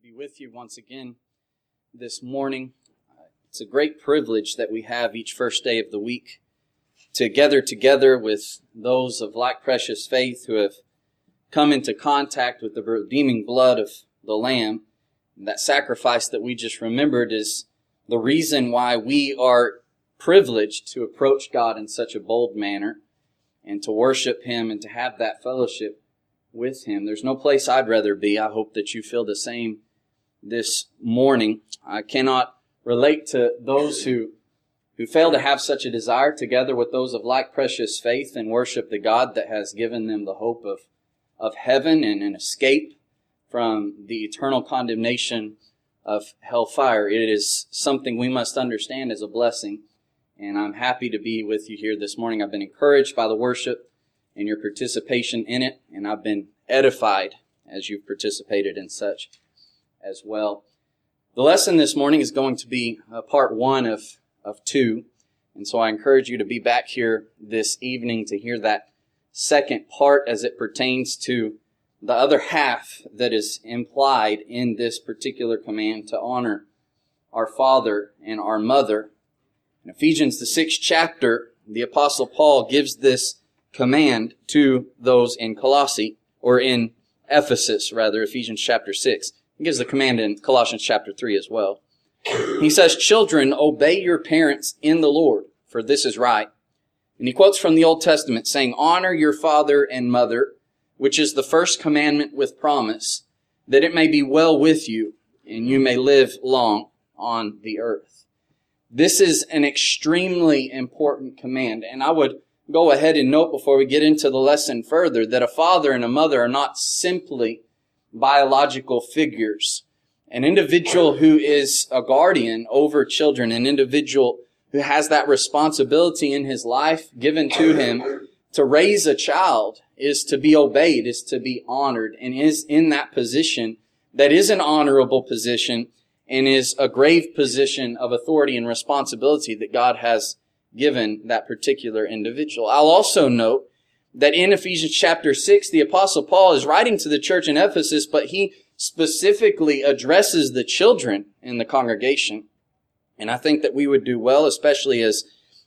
be with you once again this morning. It's a great privilege that we have each first day of the week to gather together with those of like precious faith who have come into contact with the redeeming blood of the Lamb. And that sacrifice that we just remembered is the reason why we are privileged to approach God in such a bold manner and to worship Him and to have that fellowship with Him. There's no place I'd rather be. I hope that you feel the same this morning. I cannot relate to those who fail to have such a desire together with those of like precious faith and worship the God that has given them the hope of heaven and an escape from the eternal condemnation of hellfire. It is something we must understand as a blessing, and I'm happy to be with you here this morning. I've been encouraged by the worship and your participation in it, and I've been edified as you've participated in such as well. The lesson this morning is going to be part one of two, and so I encourage you to be back here this evening to hear that second part as it pertains to the other half that is implied in this particular command to honor our father and our mother. In Ephesians, the 6th chapter, the Apostle Paul gives this command to those in Colossae, or in Ephesus, rather, Ephesians chapter 6. He gives the command in Colossians chapter 3 as well. He says, "Children, obey your parents in the Lord, for this is right." And he quotes from the Old Testament saying, "Honor your father and mother, which is the first commandment with promise, that it may be well with you, and you may live long on the earth." This is an extremely important command, and I would go ahead and note before we get into the lesson further that a father and a mother are not simply biological figures. An individual who is a guardian over children, an individual who has that responsibility in his life given to him to raise a child, is to be obeyed, is to be honored, and is in that position that is an honorable position and is a grave position of authority and responsibility that God has given that particular individual. I'll also note that in Ephesians chapter 6, the Apostle Paul is writing to the church in Ephesus, but he specifically addresses the children in the congregation. And I think that we would do well, especially as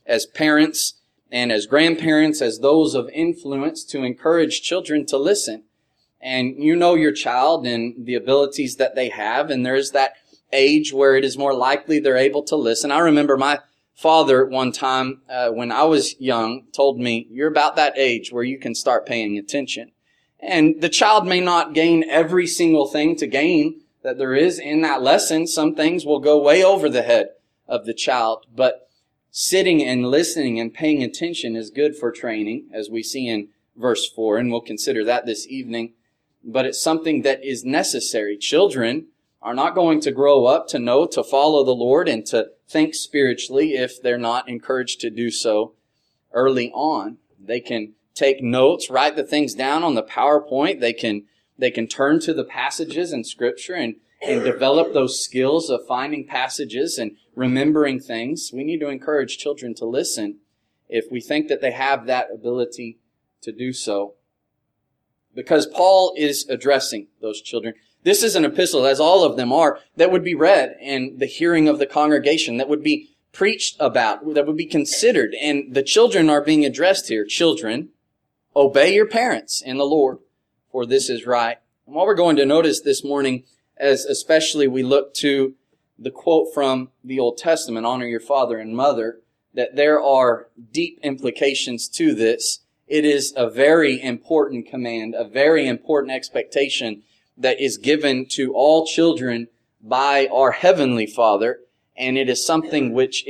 parents and as grandparents, as those of influence, to encourage children to listen. And you know your child and the abilities that they have, and there's that age where it is more likely they're able to listen. I remember my father one time when I was young told me, "You're about that age where you can start paying attention." And the child may not gain every single thing to gain that there is in that lesson. Some things will go way over the head of the child, but sitting and listening and paying attention is good for training, as we see in verse 4, and we'll consider that this evening. But it's something that is necessary. Children are not going to grow up to know, to follow the Lord and to think spiritually if they're not encouraged to do so early on. They can take notes, write the things down on the PowerPoint. They can turn to the passages in Scripture and develop those skills of finding passages and remembering things. We need to encourage children to listen if we think that they have that ability to do so. Because Paul is addressing those children. This is an epistle, as all of them are, that would be read in the hearing of the congregation, that would be preached about, that would be considered. And the children are being addressed here. Children, obey your parents in the Lord, for this is right. And what we're going to notice this morning, as especially we look to the quote from the Old Testament, "Honor your father and mother," that there are deep implications to this. It is a very important command, a very important expectation that is given to all children by our Heavenly Father, and it is something which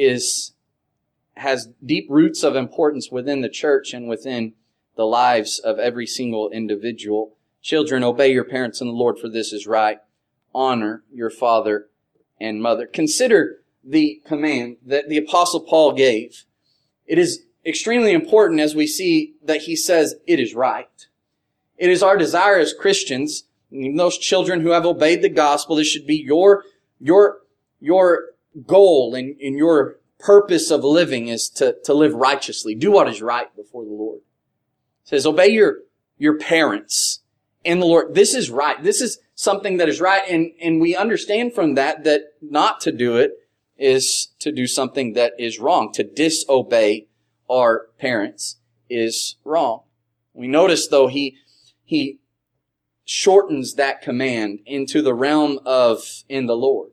has deep roots of importance within the church and within the lives of every single individual. Children, obey your parents in the Lord, for this is right. Honor your father and mother. Consider the command that the Apostle Paul gave. It is extremely important as we see that he says it is right. It is our desire as Christians, those children who have obeyed the gospel, this should be your goal and your purpose of living is to live righteously. Do what is right before the Lord. It says, obey your parents in the Lord. This is right. This is something that is right. And we understand from that not to do it is to do something that is wrong. To disobey our parents is wrong. We notice, though, he shortens that command into the realm of in the Lord.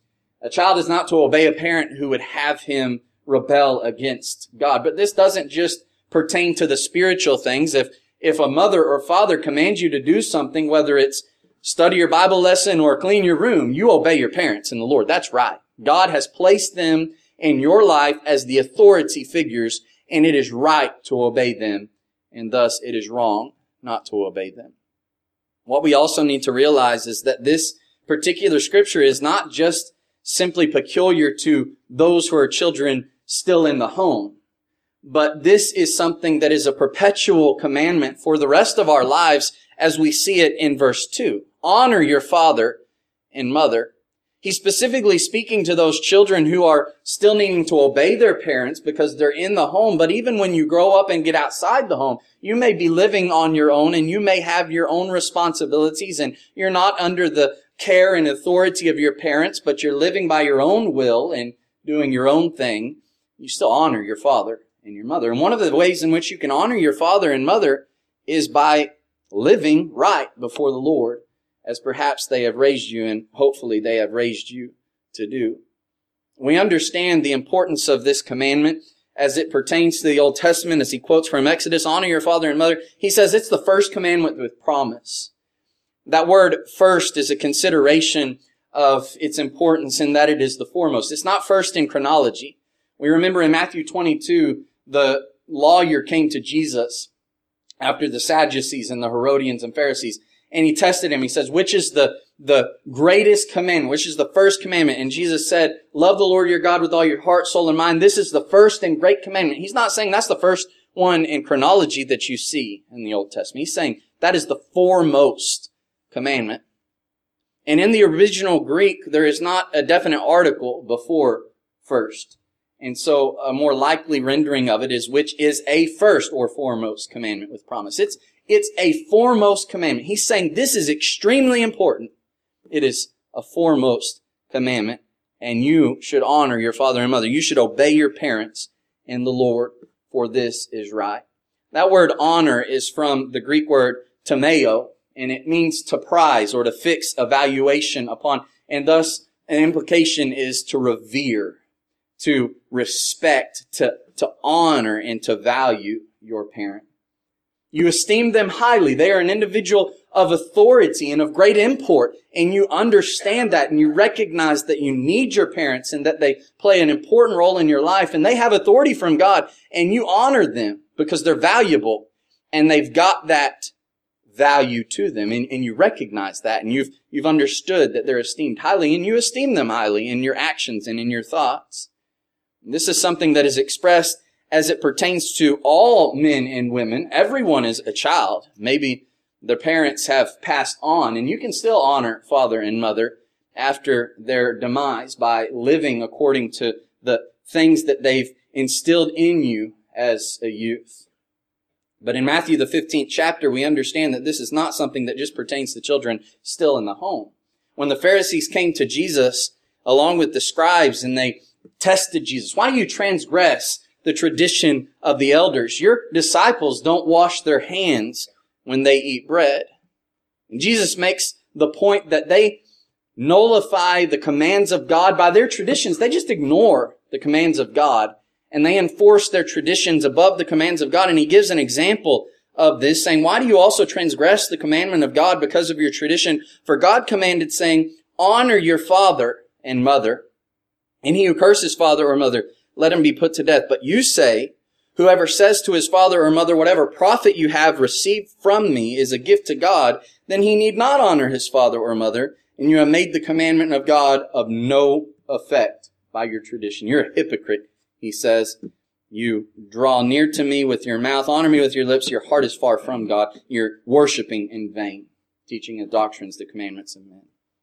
A child is not to obey a parent who would have him rebel against God. But this doesn't just pertain to the spiritual things. If a mother or father commands you to do something, whether it's study your Bible lesson or clean your room, you obey your parents in the Lord. That's right. God has placed them in your life as the authority figures, and it is right to obey them, and thus it is wrong not to obey them. What we also need to realize is that this particular scripture is not just simply peculiar to those who are children still in the home, but this is something that is a perpetual commandment for the rest of our lives, as we see it in verse 2. Honor your father and mother. He's specifically speaking to those children who are still needing to obey their parents because they're in the home. But even when you grow up and get outside the home, you may be living on your own and you may have your own responsibilities, and you're not under the care and authority of your parents, but you're living by your own will and doing your own thing. You still honor your father and your mother. And one of the ways in which you can honor your father and mother is by living right before the Lord, as perhaps they have raised you, and hopefully they have raised you to do. We understand the importance of this commandment as it pertains to the Old Testament, as he quotes from Exodus, honor your father and mother. He says it's the first commandment with promise. That word first is a consideration of its importance in that it is the foremost. It's not first in chronology. We remember in Matthew 22, the lawyer came to Jesus after the Sadducees and the Herodians and Pharisees, and he tested him. He says, which is the greatest commandment? Which is the first commandment? And Jesus said, love the Lord your God with all your heart, soul, and mind. This is the first and great commandment. He's not saying that's the first one in chronology that you see in the Old Testament. He's saying that is the foremost commandment. And in the original Greek, there is not a definite article before first. And so a more likely rendering of it is which is a first or foremost commandment with promise. It's a foremost commandment. He's saying this is extremely important. It is a foremost commandment, and you should honor your father and mother. You should obey your parents in the Lord, for this is right. That word honor is from the Greek word timeo, and it means to prize or to fix a valuation upon, and thus an implication is to revere, to respect, to honor, and to value your parent. You esteem them highly. They are an individual of authority and of great import, and you understand that, and you recognize that you need your parents and that they play an important role in your life, and they have authority from God, and you honor them because they're valuable, and they've got that value to them, and you recognize that, and you've understood that they're esteemed highly, and you esteem them highly in your actions and in your thoughts. This is something that is expressed as it pertains to all men and women. Everyone is a child. Maybe their parents have passed on, and you can still honor father and mother after their demise by living according to the things that they've instilled in you as a youth. But in Matthew, the 15th chapter, we understand that this is not something that just pertains to children still in the home. When the Pharisees came to Jesus, along with the scribes, and they tested Jesus, why do you transgress the tradition of the elders? Your disciples don't wash their hands when they eat bread. And Jesus makes the point that they nullify the commands of God by their traditions. They just ignore the commands of God, and they enforce their traditions above the commands of God. And he gives an example of this, saying, why do you also transgress the commandment of God because of your tradition? For God commanded, saying, honor your father and mother, and he who curses father or mother, let him be put to death. But you say, whoever says to his father or mother, whatever profit you have received from me is a gift to God, then he need not honor his father or mother, and you have made the commandment of God of no effect by your tradition. You're a hypocrite, he says. You draw near to me with your mouth, honor me with your lips, your heart is far from God. You're worshiping in vain, teaching the doctrines, the commandments of men.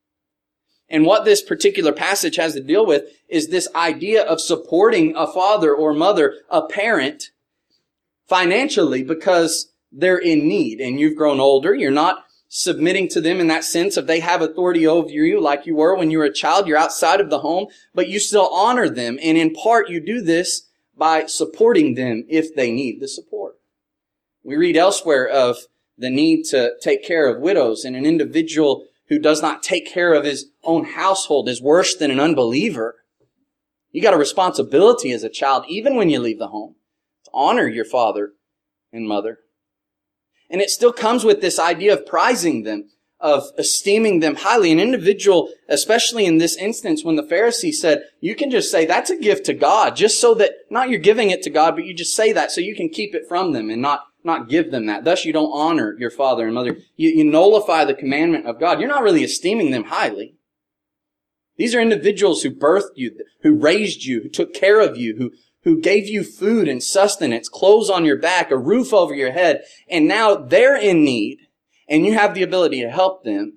And what this particular passage has to deal with is this idea of supporting a father or mother, a parent, financially because they're in need. And you've grown older. You're not submitting to them in that sense of they have authority over you like you were when you were a child. You're outside of the home, but you still honor them. And in part, you do this by supporting them if they need the support. We read elsewhere of the need to take care of widows, and an individual who does not take care of his own household is worse than an unbeliever. You got a responsibility as a child, even when you leave the home, to honor your father and mother. And it still comes with this idea of prizing them, of esteeming them highly. An individual, especially in this instance, when the Pharisee said, you can just say that's a gift to God, just so that, not you're giving it to God, but you just say that so you can keep it from them and not give them that. Thus you don't honor your father and mother. You nullify the commandment of God. You're not really esteeming them highly. These are individuals who birthed you, who raised you, who took care of you, who gave you food and sustenance, clothes on your back, a roof over your head, and now they're in need, and you have the ability to help them,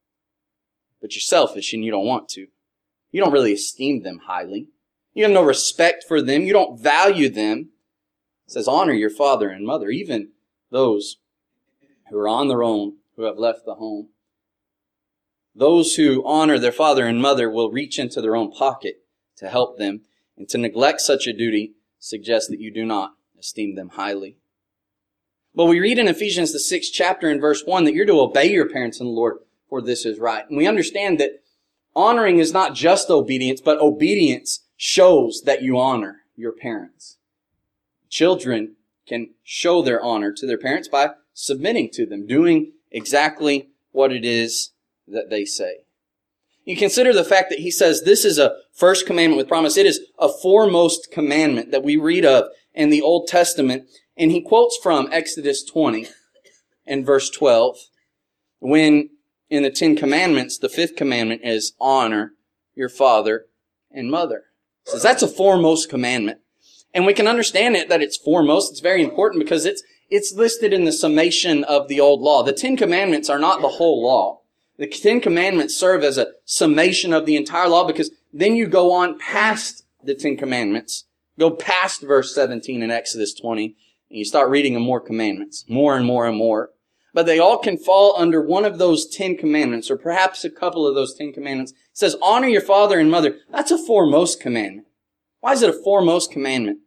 but you're selfish and you don't want to. You don't really esteem them highly. You have no respect for them. You don't value them. It says, honor your father and mother, even those who are on their own, who have left the home. Those who honor their father and mother will reach into their own pocket to help them. And to neglect such a duty suggests that you do not esteem them highly. But we read in Ephesians, the 6th chapter in verse 1, that you're to obey your parents in the Lord, for this is right. And we understand that honoring is not just obedience, but obedience shows that you honor your parents. Children can show their honor to their parents by submitting to them, doing exactly what it is that they say. You consider the fact that he says this is a first commandment with promise. It is a foremost commandment that we read of in the Old Testament. And he quotes from Exodus 20 and verse 12, when in the 10 Commandments, the 5th commandment is honor your father and mother. He says that's a foremost commandment. And we can understand it that it's foremost. It's very important because it's listed in the summation of the old law. The 10 Commandments are not the whole law. The 10 Commandments serve as a summation of the entire law because then you go on past the 10 Commandments, go past verse 17 in Exodus 20, and you start reading of more commandments, more and more and more. But they all can fall under one of those 10 Commandments, or perhaps a couple of those 10 Commandments. It says, honor your father and mother. That's a foremost commandment. Why is it a foremost commandment?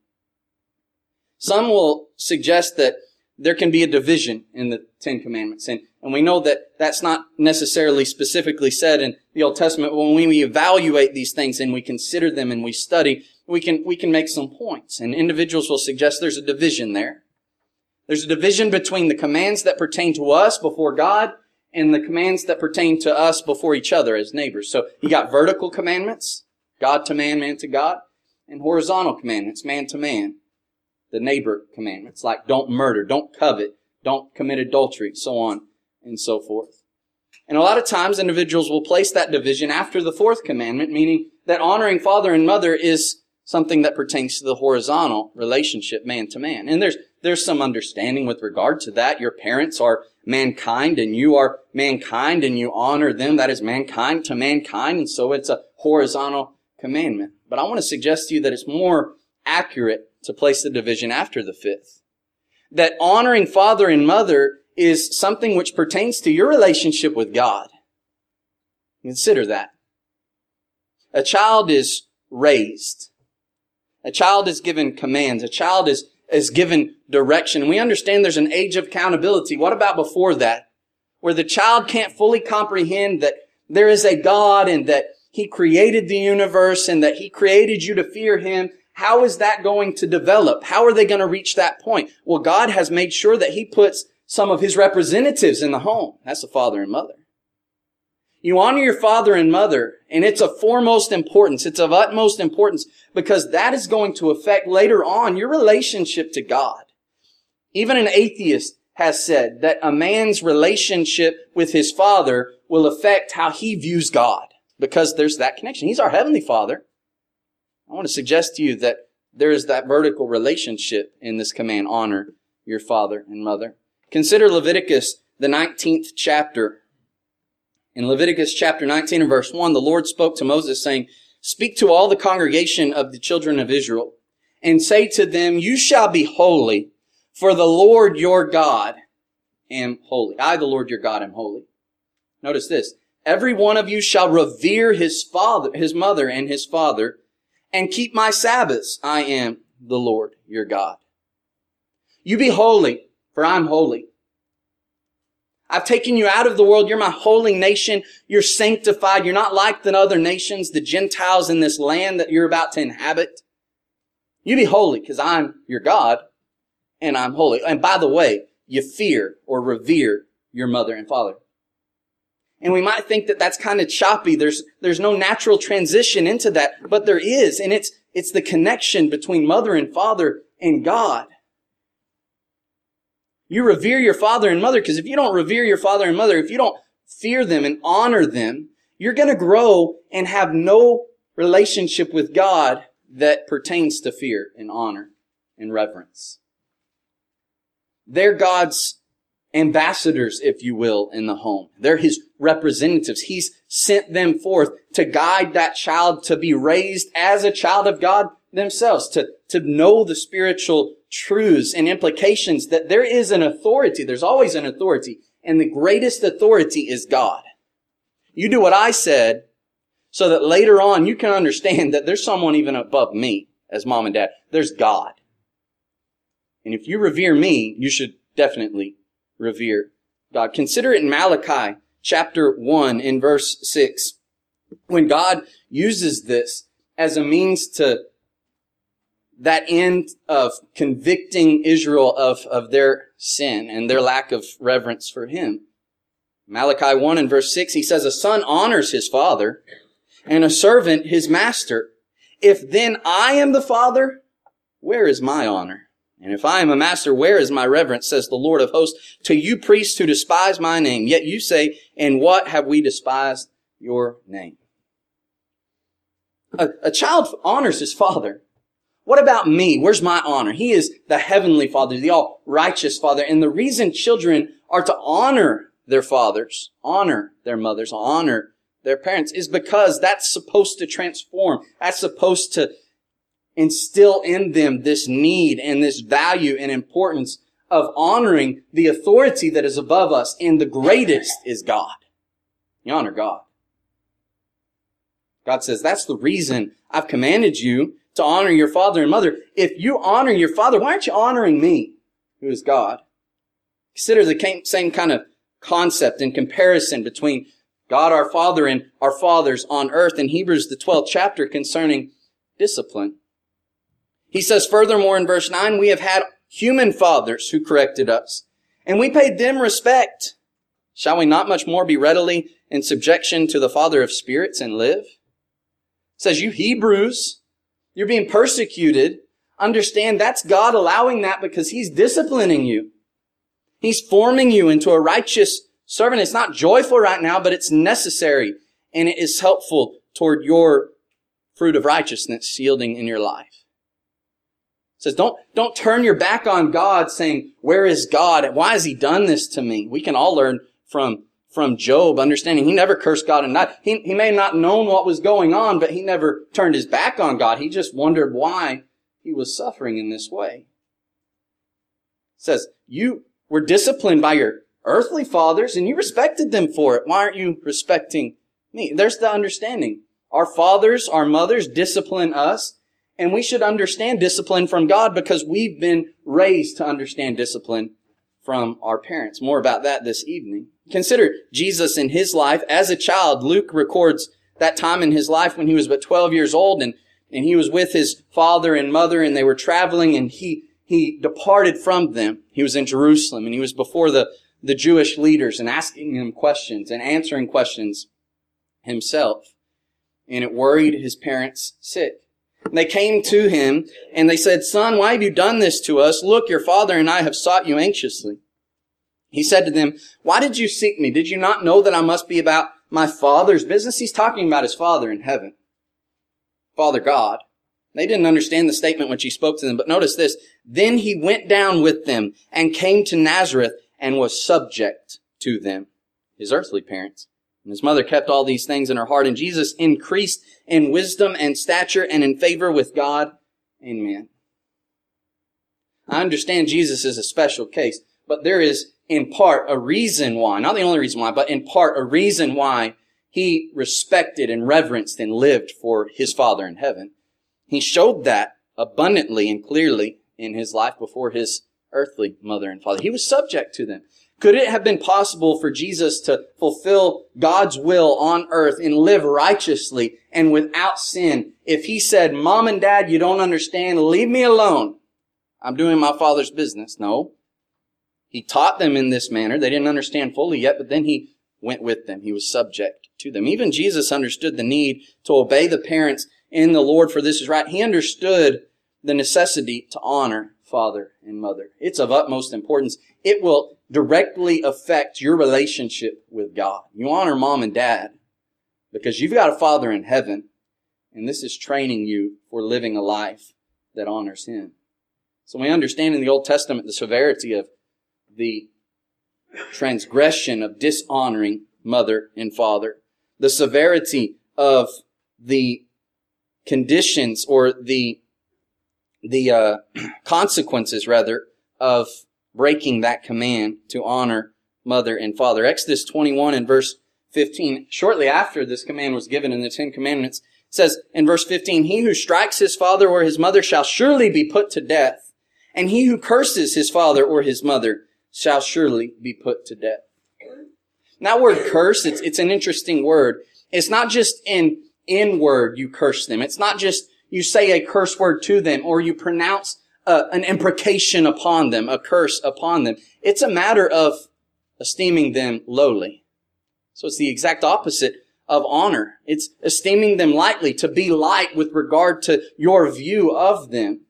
Some will suggest that there can be a division in the 10 Commandments. And we know that that's not necessarily specifically said in the Old Testament. When we evaluate these things and we consider them and we study, we can make some points. And individuals will suggest there's a division there. There's a division between the commands that pertain to us before God and the commands that pertain to us before each other as neighbors. So you got vertical commandments, God to man, man to God, and horizontal commandments, man to man. The neighbor commandments, like don't murder, don't covet, don't commit adultery, so on and so forth. And a lot of times individuals will place that division after the 4th commandment, meaning that honoring father and mother is something that pertains to the horizontal relationship, man to man. And there's some understanding with regard to that. Your parents are mankind and you are mankind and you honor them. That is mankind to mankind. And so it's a horizontal commandment. But I want to suggest to you that it's more accurate to place the division after the 5th. That honoring father and mother is something which pertains to your relationship with God. Consider that. A child is raised. A child is given commands. A child is given direction. We understand there's an age of accountability. What about before that? Where the child can't fully comprehend that there is a God and that He created the universe and that He created you to fear Him. How is that going to develop? How are they going to reach that point? Well, God has made sure that He puts some of His representatives in the home. That's the father and mother. You honor your father and mother, and it's of foremost importance. It's of utmost importance because that is going to affect later on your relationship to God. Even an atheist has said that a man's relationship with his father will affect how he views God because there's that connection. He's our Heavenly Father. I want to suggest to you that there is that vertical relationship in this command, honor your father and mother. Consider Leviticus, the 19th chapter. In Leviticus chapter 19 and verse 1, the Lord spoke to Moses saying, speak to all the congregation of the children of Israel and say to them, you shall be holy, for the Lord your God, am holy. I, the Lord your God, am holy. Notice this. Every one of you shall revere his mother and his father, and keep my Sabbaths. I am the Lord your God. You be holy, for I'm holy. I've taken you out of the world. You're my holy nation. You're sanctified. You're not like the other nations, the Gentiles in this land that you're about to inhabit. You be holy, because I'm your God, and I'm holy. And by the way, you fear or revere your mother and father. And we might think that that's kind of choppy. There's no natural transition into that, but there is. And it's the connection between mother and father and God. You revere your father and mother, because if you don't revere your father and mother, if you don't fear them and honor them, you're going to grow and have no relationship with God that pertains to fear and honor and reverence. They're God's ambassadors, if you will, in the home. They're his representatives. He's sent them forth to guide that child to be raised as a child of God themselves, to know the spiritual truths and implications that there is an authority. There's always an authority, and the greatest authority is God. You do what I said so that later on you can understand that there's someone even above me as mom and dad. There's God. And if you revere me, you should definitely revere God. Consider it in Malachi chapter 1 in verse 6. When God uses this as a means to that end of convicting Israel of their sin and their lack of reverence for him. Malachi 1 and verse 6, he says, a son honors his father and a servant his master. If then I am the father, where is my honor? And if I am a master, where is my reverence, says the Lord of hosts, to you priests who despise my name? Yet you say, in what have we despised your name? A child honors his father. What about me? Where's my honor? He is the heavenly Father, the all-righteous Father. And the reason children are to honor their fathers, honor their mothers, honor their parents is because that's supposed to transform. That's supposed to instill in them this need and this value and importance of honoring the authority that is above us. And the greatest is God. You honor God. God says, that's the reason I've commanded you to honor your father and mother. If you honor your father, why aren't you honoring me, who is God? Consider the same kind of concept and comparison between God our Father and our fathers on earth in Hebrews, the 12th chapter, concerning discipline. He says furthermore in verse 9, we have had human fathers who corrected us, and we paid them respect. Shall we not much more be readily in subjection to the Father of spirits and live? It says, you Hebrews, you're being persecuted. Understand that's God allowing that because he's disciplining you. He's forming you into a righteous servant. It's not joyful right now, but it's necessary. And it is helpful toward your fruit of righteousness yielding in your life. It says, don't turn your back on God saying, where is God? Why has he done this to me? We can all learn from Job, understanding he never cursed God and not. He may have not known what was going on, but he never turned his back on God. He just wondered why he was suffering in this way. It says, you were disciplined by your earthly fathers and you respected them for it. Why aren't you respecting me? There's the understanding. Our fathers, our mothers discipline us, and we should understand discipline from God because we've been raised to understand discipline from our parents. More about that this evening. Consider Jesus in his life. As a child, Luke records that time in his life when he was but 12 years old and he was with his father and mother and they were traveling and he departed from them. He was in Jerusalem and he was before the Jewish leaders and asking them questions and answering questions himself. And it worried his parents sick. And they came to him and they said, son, why have you done this to us? Look, your father and I have sought you anxiously. He said to them, why did you seek me? Did you not know that I must be about my Father's business? He's talking about his Father in heaven, Father God. They didn't understand the statement when he spoke to them, but notice this. Then he went down with them and came to Nazareth and was subject to them, his earthly parents. And his mother kept all these things in her heart, and Jesus increased in wisdom and stature and in favor with God and men. I understand Jesus is a special case, but there is in part a reason why, not the only reason why, but in part a reason why he respected and reverenced and lived for his Father in heaven. He showed that abundantly and clearly in his life before his earthly mother and father. He was subject to them. Could it have been possible for Jesus to fulfill God's will on earth and live righteously and without sin if he said, Mom and Dad, you don't understand, leave me alone. I'm doing my Father's business. No. He taught them in this manner. They didn't understand fully yet, but then he went with them. He was subject to them. Even Jesus understood the need to obey the parents in the Lord, for this is right. He understood the necessity to honor father and mother. It's of utmost importance. It will directly affect your relationship with God. You honor mom and dad because you've got a Father in heaven, and this is training you for living a life that honors Him. So we understand in the Old Testament the severity of the transgression of dishonoring mother and father, the severity of the conditions or the consequences, rather, of breaking that command to honor mother and father. Exodus 21 and verse 15, shortly after this command was given in the Ten Commandments, says in verse 15, He who strikes his father or his mother shall surely be put to death, and he who curses his father or his mother shall surely be put to death. Now, word curse, it's an interesting word. It's not just in word you curse them. It's not just you say a curse word to them or you pronounce an imprecation upon them, a curse upon them. It's a matter of esteeming them lowly. So it's the exact opposite of honor. It's esteeming them lightly, to be light with regard to your view of them.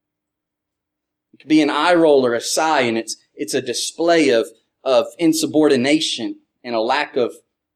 It could be an eye roll or a sigh, and it's a display of insubordination and a lack of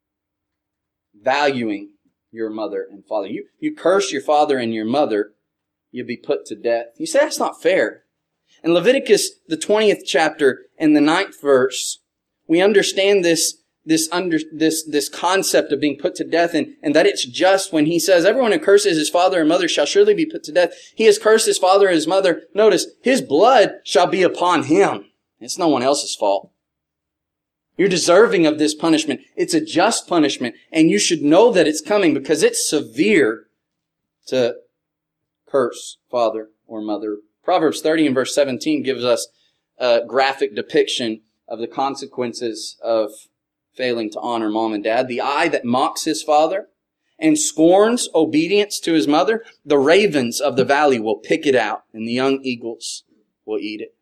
valuing your mother and father. You curse your father and your mother, you'll be put to death. You say that's not fair. In Leviticus, the 20th chapter and the 9th verse, we understand this concept of being put to death, and that it's just when he says, everyone who curses his father and mother shall surely be put to death. He has cursed his father and his mother. Notice, his blood shall be upon him. It's no one else's fault. You're deserving of this punishment. It's a just punishment, and you should know that it's coming because it's severe to curse father or mother. Proverbs 30 and verse 17 gives us a graphic depiction of the consequences of failing to honor mom and dad. The eye that mocks his father and scorns obedience to his mother, the ravens of the valley will pick it out, and the young eagles will eat it.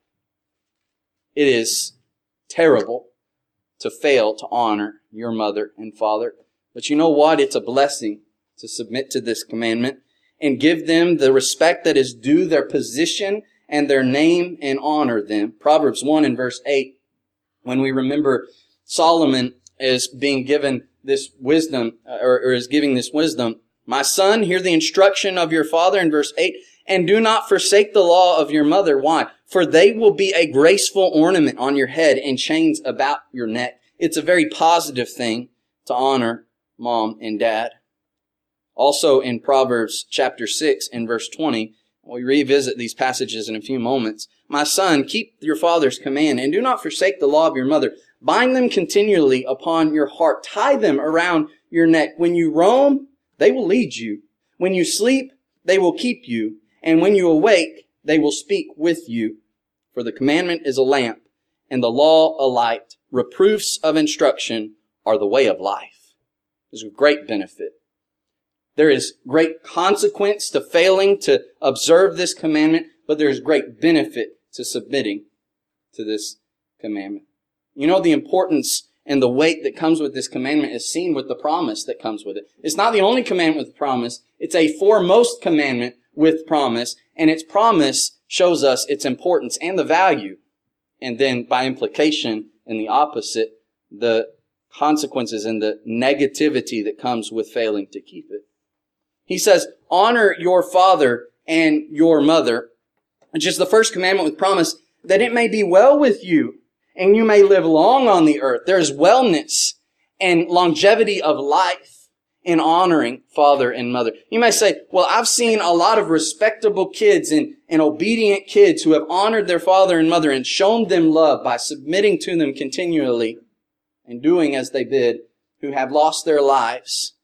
It is terrible to fail to honor your mother and father. But you know what? It's a blessing to submit to this commandment and give them the respect that is due their position and their name and honor them. Proverbs 1 and verse 8, when we remember Solomon is being given this wisdom, or is giving this wisdom. My son, hear the instruction of your father in verse 8, and do not forsake the law of your mother. Why? For they will be a graceful ornament on your head and chains about your neck. It's a very positive thing to honor mom and dad. Also in Proverbs chapter 6 and verse 20, we revisit these passages in a few moments. My son, keep your father's command and do not forsake the law of your mother. Bind them continually upon your heart. Tie them around your neck. When you roam, they will lead you. When you sleep, they will keep you. And when you awake, they will speak with you. For the commandment is a lamp, and the law a light. Reproofs of instruction are the way of life. There's a great benefit. There is great consequence to failing to observe this commandment, but there is great benefit to submitting to this commandment. You know, the importance and the weight that comes with this commandment is seen with the promise that comes with it. It's not the only commandment with promise. It's a foremost commandment with promise, and its promise shows us its importance and the value. And then, by implication, in the opposite, the consequences and the negativity that comes with failing to keep it. He says, honor your father and your mother, which is the first commandment with promise, that it may be well with you and you may live long on the earth. There's wellness and longevity of life in honoring father and mother. You may say, well, I've seen a lot of respectable kids and obedient kids who have honored their father and mother and shown them love by submitting to them continually and doing as they bid, who have lost their lives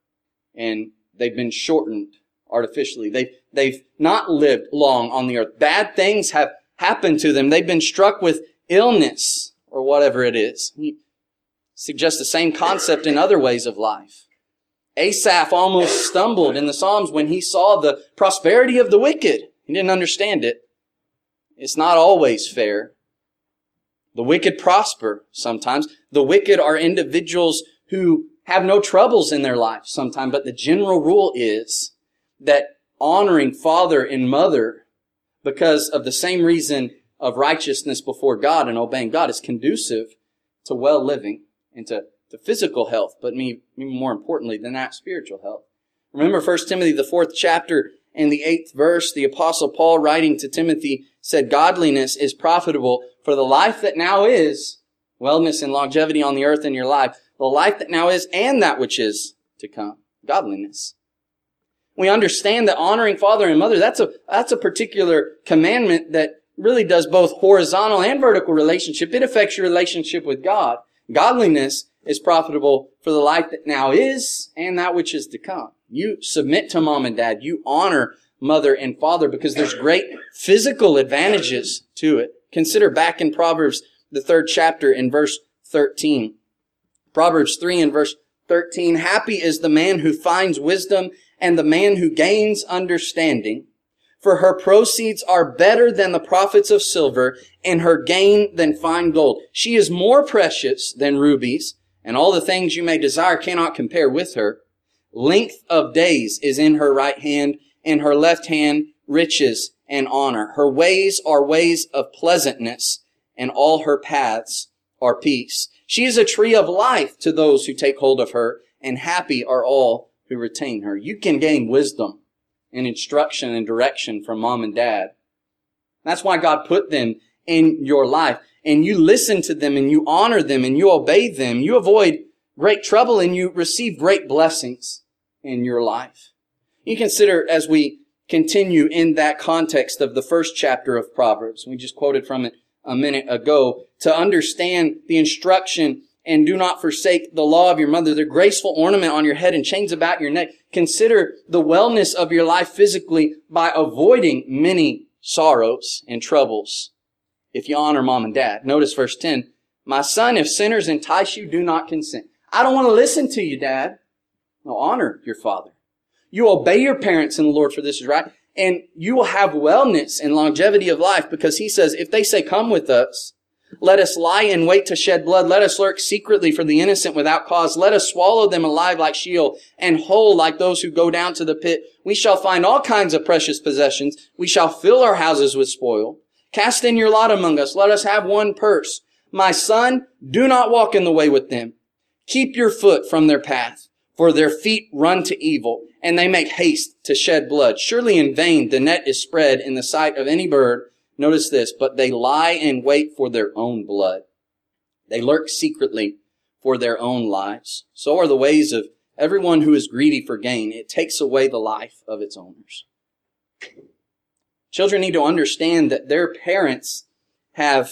and they've been shortened artificially. They've not lived long on the earth. Bad things have happened to them. They've been struck with illness or whatever it is. He suggests the same concept in other ways of life. Asaph almost stumbled in the Psalms when he saw the prosperity of the wicked. He didn't understand it. It's not always fair. The wicked prosper sometimes. The wicked are individuals who have no troubles in their life sometimes. But the general rule is that honoring father and mother because of the same reason of righteousness before God and obeying God is conducive to well living and to physical health, but even more importantly than that, spiritual health. Remember 1 Timothy, the 4th chapter and the 8th verse, the Apostle Paul writing to Timothy said, godliness is profitable for the life that now is, wellness and longevity on the earth in your life, the life that now is and that which is to come. Godliness. We understand that honoring father and mother, that's a particular commandment that really does both horizontal and vertical relationship. It affects your relationship with God. Godliness is profitable for the life that now is and that which is to come. You submit to mom and dad. You honor mother and father because there's great physical advantages to it. Consider back in Proverbs, the 3rd chapter in verse 13. Proverbs 3 and verse 13. Happy is the man who finds wisdom and the man who gains understanding. For her proceeds are better than the profits of silver, and her gain than fine gold. She is more precious than rubies, and all the things you may desire cannot compare with her. Length of days is in her right hand, and her left hand riches and honor. Her ways are ways of pleasantness, and all her paths are peace. She is a tree of life to those who take hold of her, and happy are all who retain her. You can gain wisdom and instruction and direction from mom and dad. That's why God put them in your life. And you listen to them and you honor them and you obey them. You avoid great trouble and you receive great blessings in your life. You consider as we continue in that context of the 1st chapter of Proverbs, we just quoted from it a minute ago, to understand the instruction and do not forsake the law of your mother, the graceful ornament on your head and chains about your neck. Consider the wellness of your life physically by avoiding many sorrows and troubles if you honor mom and dad. Notice verse 10. My son, if sinners entice you, do not consent. I don't want to listen to you, Dad. No, honor your father. You obey your parents in the Lord, for this is right. And you will have wellness and longevity of life because he says, if they say, come with us, let us lie in wait to shed blood. Let us lurk secretly for the innocent without cause. Let us swallow them alive like Sheol and whole like those who go down to the pit. We shall find all kinds of precious possessions. We shall fill our houses with spoil. Cast in your lot among us. Let us have one purse. My son, do not walk in the way with them. Keep your foot from their path, for their feet run to evil, and they make haste to shed blood. Surely in vain the net is spread in the sight of any bird. Notice this, but they lie in wait for their own blood. They lurk secretly for their own lives. So are the ways of everyone who is greedy for gain. It takes away the life of its owners. Children need to understand that their parents have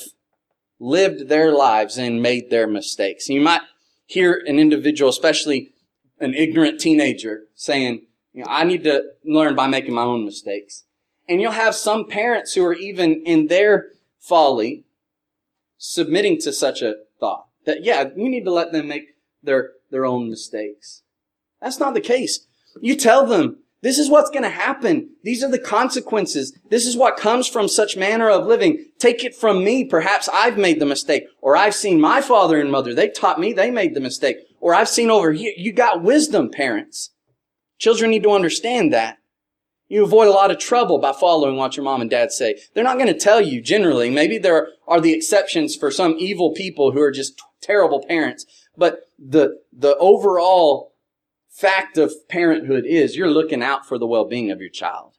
lived their lives and made their mistakes. You might hear an individual, especially an ignorant teenager, saying, I need to learn by making my own mistakes. And you'll have some parents who are even in their folly submitting to such a thought. That, you need to let them make their own mistakes. That's not the case. You tell them, this is what's going to happen. These are the consequences. This is what comes from such manner of living. Take it from me. Perhaps I've made the mistake. Or I've seen my father and mother. They taught me. They made the mistake. Or I've seen over here. You got wisdom, parents. Children need to understand that. You avoid a lot of trouble by following what your mom and dad say. They're not going to tell you generally. Maybe there are the exceptions for some evil people who are just terrible parents. But the overall fact of parenthood is you're looking out for the well-being of your child.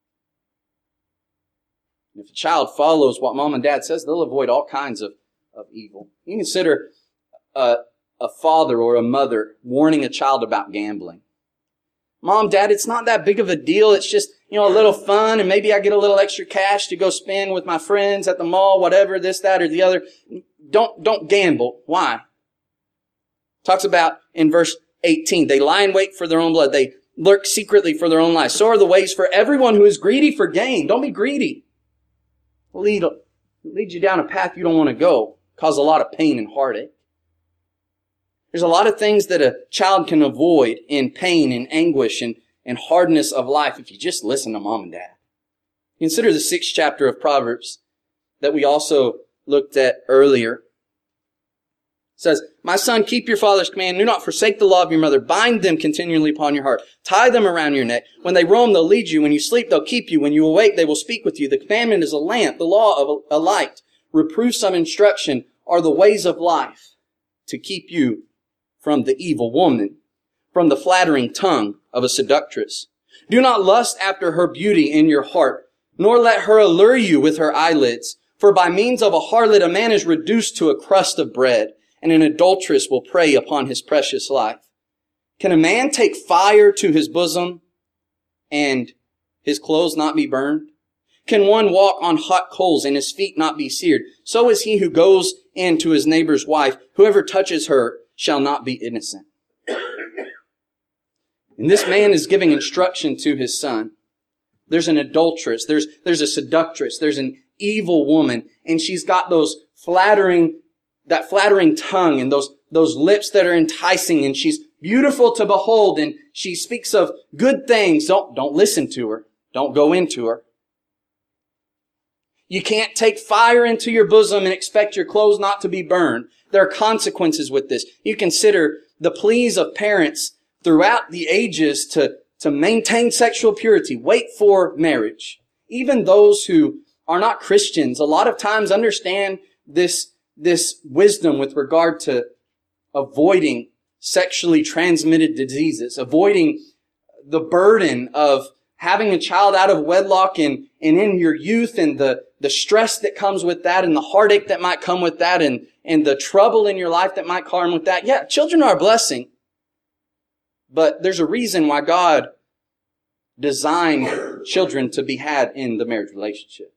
If a child follows what mom and dad says, they'll avoid all kinds of evil. You consider a a father or a mother warning a child about gambling. Mom, Dad, it's not that big of a deal. It's just, a little fun, and maybe I get a little extra cash to go spend with my friends at the mall, whatever, this, that, or the other. Don't gamble. Why? Talks about in verse 18, they lie in wait for their own blood. They lurk secretly for their own lives. So are the ways for everyone who is greedy for gain. Don't be greedy. Lead you down a path you don't want to go. Cause a lot of pain and heartache. There's a lot of things that a child can avoid in pain and anguish and hardness of life if you just listen to mom and dad. Consider the 6th chapter of Proverbs that we also looked at earlier. It says, my son, keep your father's command. Do not forsake the law of your mother. Bind them continually upon your heart. Tie them around your neck. When they roam, they'll lead you. When you sleep, they'll keep you. When you awake, they will speak with you. The commandment is a lamp, the law of a light. Reproofs of instruction are the ways of life to keep you from the evil woman, from the flattering tongue of a seductress. Do not lust after her beauty in your heart, nor let her allure you with her eyelids. For by means of a harlot a man is reduced to a crust of bread, and an adulteress will prey upon his precious life. Can a man take fire to his bosom and his clothes not be burned? Can one walk on hot coals and his feet not be seared? So is he who goes in to his neighbor's wife. Whoever touches her shall not be innocent. And this man is giving instruction to his son. There's an adulteress. There's a seductress. There's an evil woman. And she's got that flattering tongue and those lips that are enticing. And she's beautiful to behold. And she speaks of good things. Don't listen to her. Don't go into her. You can't take fire into your bosom and expect your clothes not to be burned. There are consequences with this. You consider the pleas of parents throughout the ages to maintain sexual purity, wait for marriage. Even those who are not Christians, a lot of times understand this wisdom with regard to avoiding sexually transmitted diseases, avoiding the burden of having a child out of wedlock and in your youth and the stress that comes with that and the heartache that might come with that and the trouble in your life that might come with that. Yeah, children are a blessing. But there's a reason why God designed children to be had in the marriage relationship.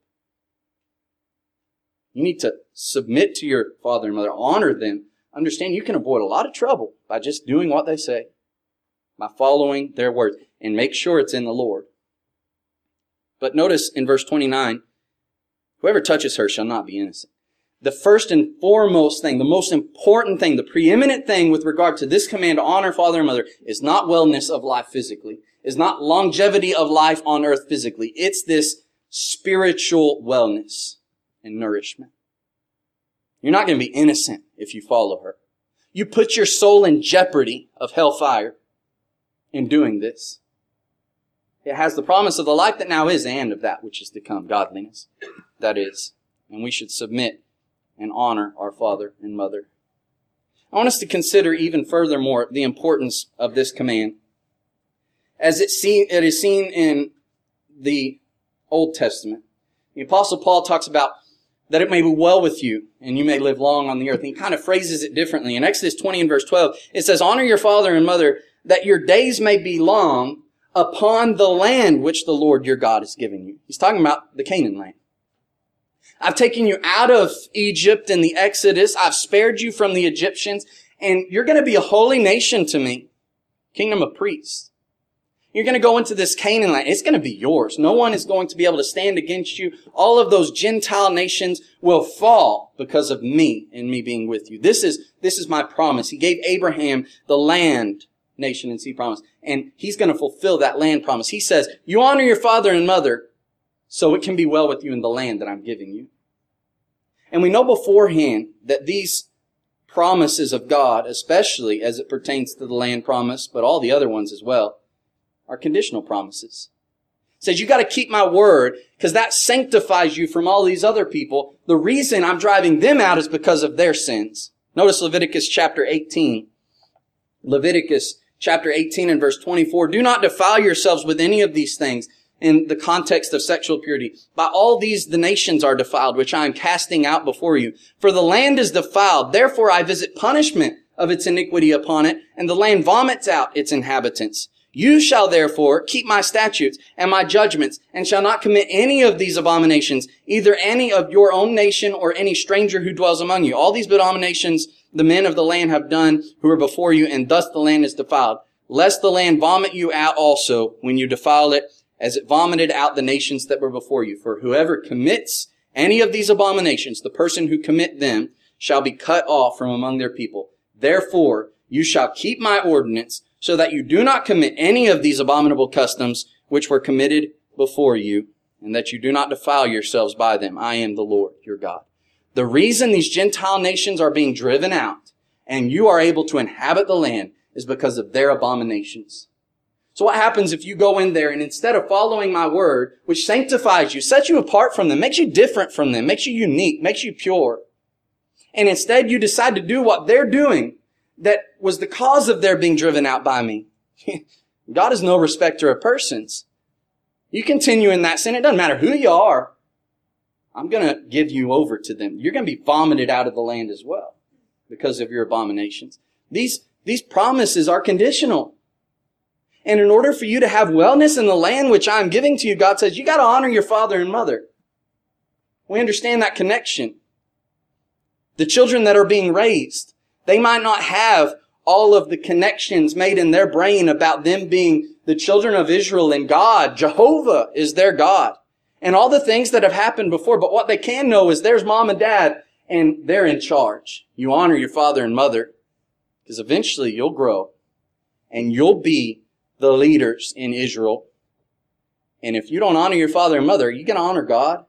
You need to submit to your father and mother, honor them. Understand you can avoid a lot of trouble by just doing what they say, by following their words, and make sure it's in the Lord. But notice in verse 29, whoever touches her shall not be innocent. The first and foremost thing, the most important thing, the preeminent thing with regard to this command to honor father and mother is not wellness of life physically, is not longevity of life on earth physically. It's this spiritual wellness and nourishment. You're not going to be innocent if you follow her. You put your soul in jeopardy of hellfire in doing this. It has the promise of the life that now is and of that which is to come, godliness. That is. And we should submit and honor our father and mother. I want us to consider even furthermore the importance of this command. As it is seen in the Old Testament. The Apostle Paul talks about that it may be well with you and you may live long on the earth. And he kind of phrases it differently. In Exodus 20 and verse 12, it says, honor your father and mother that your days may be long upon the land which the Lord your God is giving you. He's talking about the Canaan land. I've taken you out of Egypt in the Exodus. I've spared you from the Egyptians. And you're going to be a holy nation to me. Kingdom of priests. You're going to go into this Canaan land. It's going to be yours. No one is going to be able to stand against you. All of those Gentile nations will fall because of me and me being with you. This is my promise. He gave Abraham the land, nation and sea promise. And he's going to fulfill that land promise. He says, you honor your father and mother so it can be well with you in the land that I'm giving you. And we know beforehand that these promises of God, especially as it pertains to the land promise, but all the other ones as well, are conditional promises. It says you got to keep my word because that sanctifies you from all these other people. The reason I'm driving them out is because of their sins. Notice Leviticus chapter 18. Leviticus chapter 18 and verse 24. Do not defile yourselves with any of these things in the context of sexual purity. By all these the nations are defiled, which I am casting out before you. For the land is defiled. Therefore I visit punishment of its iniquity upon it, and the land vomits out its inhabitants. You shall therefore keep my statutes and my judgments, and shall not commit any of these abominations, either any of your own nation or any stranger who dwells among you. All these abominations the men of the land have done who are before you, and thus the land is defiled. Lest the land vomit you out also when you defile it, as it vomited out the nations that were before you. For whoever commits any of these abominations, the person who commit them, shall be cut off from among their people. Therefore, you shall keep my ordinance, so that you do not commit any of these abominable customs which were committed before you, and that you do not defile yourselves by them. I am the Lord your God. The reason these Gentile nations are being driven out and you are able to inhabit the land is because of their abominations. So what happens if you go in there and instead of following my word, which sanctifies you, sets you apart from them, makes you different from them, makes you unique, makes you pure, and instead you decide to do what they're doing that was the cause of their being driven out by me. God is no respecter of persons. You continue in that sin, it doesn't matter who you are. I'm going to give you over to them. You're going to be vomited out of the land as well because of your abominations. These promises are conditional. And in order for you to have wellness in the land which I'm giving to you, God says, you got to honor your father and mother. We understand that connection. The children that are being raised, they might not have all of the connections made in their brain about them being the children of Israel and God. Jehovah is their God. And all the things that have happened before. But what they can know is there's mom and dad and they're in charge. You honor your father and mother because eventually you'll grow and you'll be the leaders in Israel. And if you don't honor your father and mother, are you going to honor God?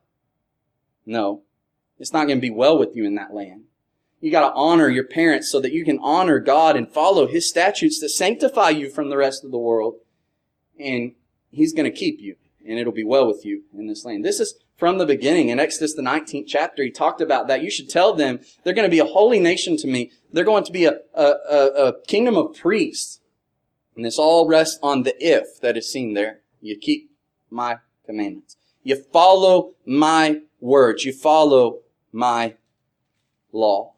No. It's not going to be well with you in that land. You got to honor your parents so that you can honor God and follow His statutes that sanctify you from the rest of the world. And He's going to keep you. And it'll be well with you in this land. This is from the beginning. In Exodus, the 19th chapter, He talked about that. You should tell them they're going to be a holy nation to me. They're going to be a kingdom of priests. And this all rests on the if that is seen there. You keep my commandments. You follow my words. You follow my law.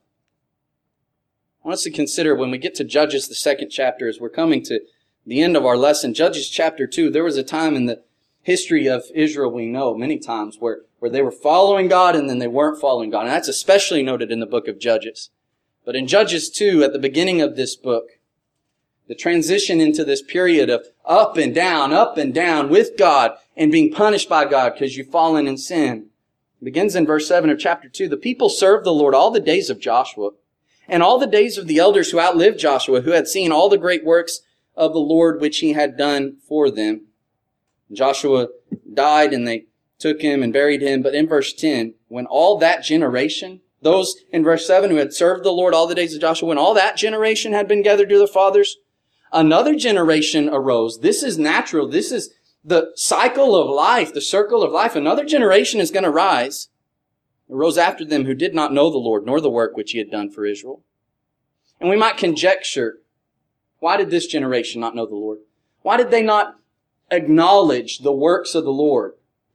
I want us to consider when we get to Judges, the 2nd chapter, as we're coming to the end of our lesson, Judges chapter 2, there was a time in the history of Israel, we know many times, where they were following God and then they weren't following God. And that's especially noted in the book of Judges. But in Judges 2, at the beginning of this book, the transition into this period of up and down with God and being punished by God because you've fallen in sin. It begins in verse 7 of chapter 2. The people served the Lord all the days of Joshua and all the days of the elders who outlived Joshua, who had seen all the great works of the Lord which He had done for them. Joshua died and they took him and buried him. But in verse 10, when all that generation, those in verse 7 who had served the Lord all the days of Joshua, when all that generation had been gathered to their fathers, another generation arose. This is natural. This is the cycle of life, the circle of life. Another generation is going to rise. Arose after them who did not know the Lord, nor the work which He had done for Israel. And we might conjecture, why did this generation not know the Lord? Why did they not acknowledge the works of the Lord?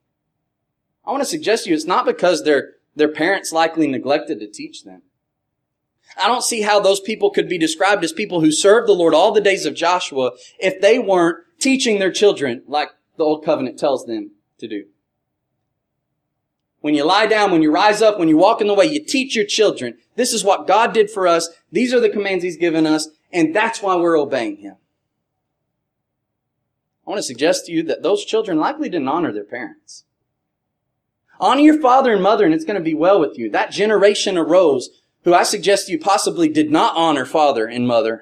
I want to suggest to you it's not because their parents likely neglected to teach them. I don't see how those people could be described as people who served the Lord all the days of Joshua if they weren't teaching their children like the Old Covenant tells them to do. When you lie down, when you rise up, when you walk in the way, you teach your children. This is what God did for us. These are the commands He's given us, and that's why we're obeying Him. I want to suggest to you that those children likely didn't honor their parents. Honor your father and mother, and it's going to be well with you. That generation arose who I suggest to you possibly did not honor father and mother.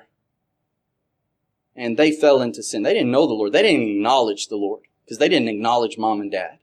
And they fell into sin. They didn't know the Lord. They didn't acknowledge the Lord because they didn't acknowledge mom and dad.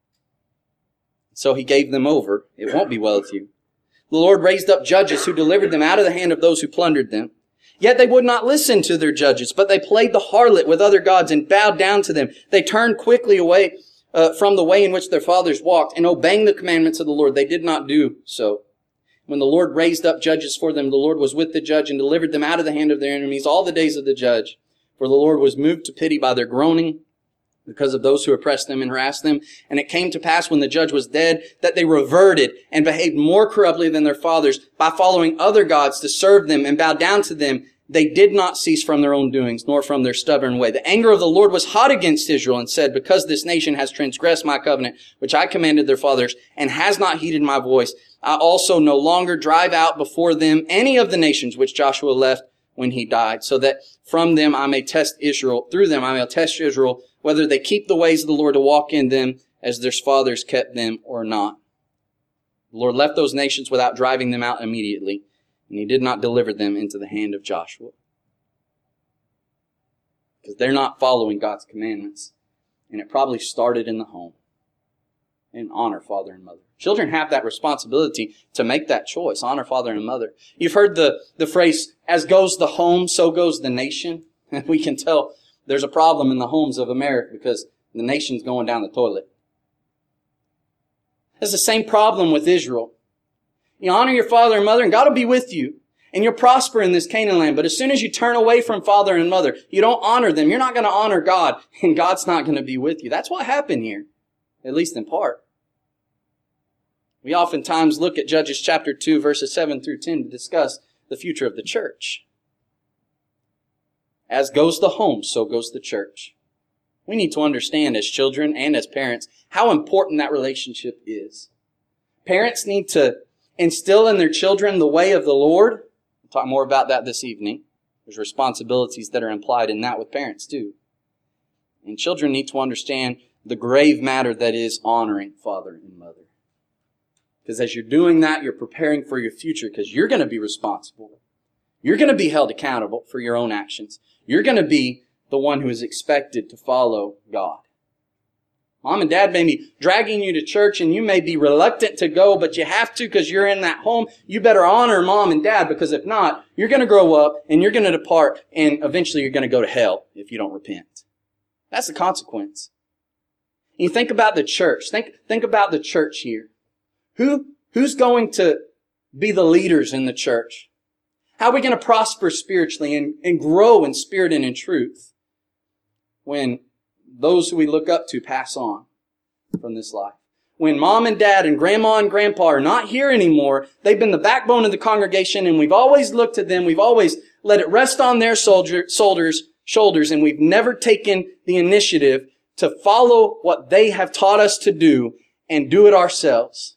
So He gave them over. It won't be well with you. The Lord raised up judges who delivered them out of the hand of those who plundered them. Yet they would not listen to their judges, but they played the harlot with other gods and bowed down to them. They turned quickly away from the way in which their fathers walked, and obeying the commandments of the Lord, they did not do so. When the Lord raised up judges for them, the Lord was with the judge and delivered them out of the hand of their enemies all the days of the judge. For the Lord was moved to pity by their groaning, because of those who oppressed them and harassed them. And it came to pass when the judge was dead that they reverted and behaved more corruptly than their fathers by following other gods to serve them and bow down to them. They did not cease from their own doings, nor from their stubborn way. The anger of the Lord was hot against Israel and said, because this nation has transgressed my covenant, which I commanded their fathers, and has not heeded my voice, I also no longer drive out before them any of the nations which Joshua left when he died, so that from them I may test Israel, through them I may test Israel, whether they keep the ways of the Lord to walk in them as their fathers kept them or not. The Lord left those nations without driving them out immediately, and he did not deliver them into the hand of Joshua. Because they're not following God's commandments. And it probably started in the home. And honor father and mother. Children have that responsibility to make that choice. Honor father and mother. You've heard the phrase, as goes the home, so goes the nation. And we can tell there's a problem in the homes of America because the nation's going down the toilet. It's the same problem with Israel. You honor your father and mother, and God will be with you. And you'll prosper in this Canaan land. But as soon as you turn away from father and mother, you don't honor them. You're not going to honor God, and God's not going to be with you. That's what happened here, at least in part. We oftentimes look at Judges chapter 2, verses 7 through 10 to discuss the future of the church. As goes the home, so goes the church. We need to understand as children and as parents how important that relationship is. Parents need to instill in their children the way of the Lord. We'll talk more about that this evening. There's responsibilities that are implied in that with parents too. And children need to understand the grave matter that is honoring father and mother. Because as you're doing that, you're preparing for your future because you're going to be responsible. You're going to be held accountable for your own actions. You're going to be the one who is expected to follow God. Mom and dad may be dragging you to church and you may be reluctant to go, but you have to because you're in that home. You better honor mom and dad because if not, you're going to grow up and you're going to depart and eventually you're going to go to hell if you don't repent. That's the consequence. And you think about the church. Think about the church here. Who's going to be the leaders in the church? How are we going to prosper spiritually and grow in spirit and in truth when those who we look up to pass on from this life? When mom and dad and grandma and grandpa are not here anymore, they've been the backbone of the congregation and we've always looked to them. We've always let it rest on their shoulders and we've never taken the initiative to follow what they have taught us to do and do it ourselves.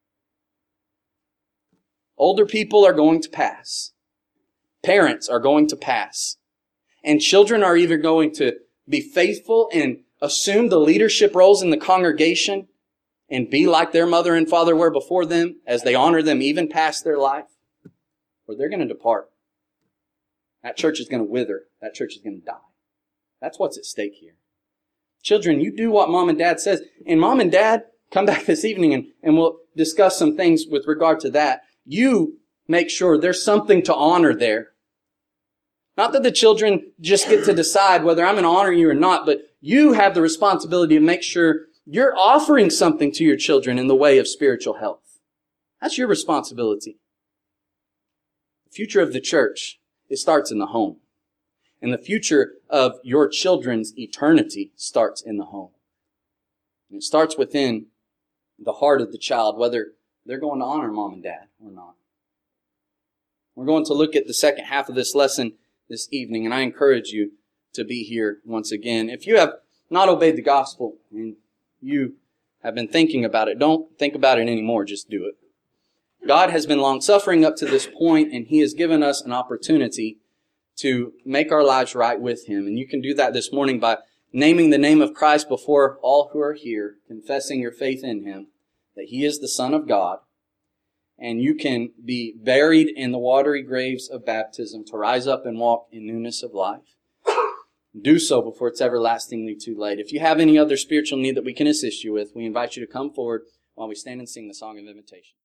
Older people are going to pass. Parents are going to pass. And children are either going to be faithful and assume the leadership roles in the congregation and be like their mother and father were before them as they honor them even past their life, or they're going to depart. That church is going to wither. That church is going to die. That's what's at stake here. Children, you do what mom and dad says. And mom and dad, come back this evening and we'll discuss some things with regard to that. You make sure there's something to honor there. Not that the children just get to decide whether I'm going to honor you or not, but you have the responsibility to make sure you're offering something to your children in the way of spiritual health. That's your responsibility. The future of the church, it starts in the home. And the future of your children's eternity starts in the home. And it starts within the heart of the child, whether they're going to honor mom and dad or not. We're going to look at the second half of this lesson this evening, and I encourage you to be here once again. If you have not obeyed the gospel and you have been thinking about it, don't think about it anymore, just do it. God has been long-suffering up to this point, and He has given us an opportunity to make our lives right with Him. And you can do that this morning by naming the name of Christ before all who are here, confessing your faith in Him, that He is the Son of God, and you can be buried in the watery graves of baptism to rise up and walk in newness of life. Do so before it's everlastingly too late. If you have any other spiritual need that we can assist you with, we invite you to come forward while we stand and sing the song of invitation.